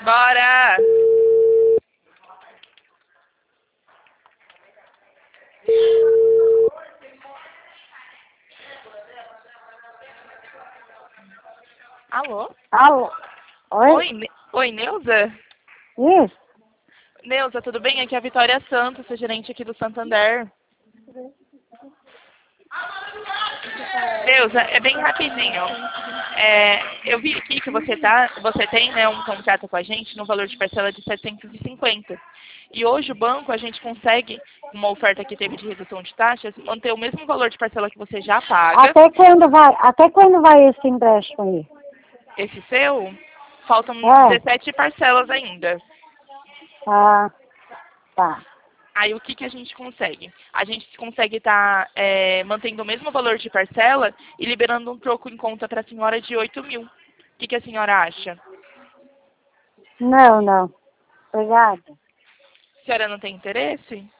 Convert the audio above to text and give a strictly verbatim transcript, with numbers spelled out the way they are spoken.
Bora! Alô? Alô? Oi? Oi, Ne- Oi, Neuza? Isso? Neuza, tudo bem? Aqui é a Vitória Santos, sou gerente aqui do Santander. Neuza, é bem rapidinho. É, eu vi aqui que você, tá, você tem, né, um contrato com a gente no valor de parcela de setecentos e cinquenta. E hoje o banco, a gente consegue, uma oferta que teve de redução de taxas, manter o mesmo valor de parcela que você já paga. Até quando vai, até quando vai esse empréstimo aí? Esse seu, faltam É. dezessete parcelas ainda. Ah, tá. Aí o que, que a gente consegue? A gente consegue estar mantendo o mesmo valor de parcela e liberando um troco em conta para a senhora de oito mil. O que, que a senhora acha? Não, não. Obrigada. A senhora não tem interesse?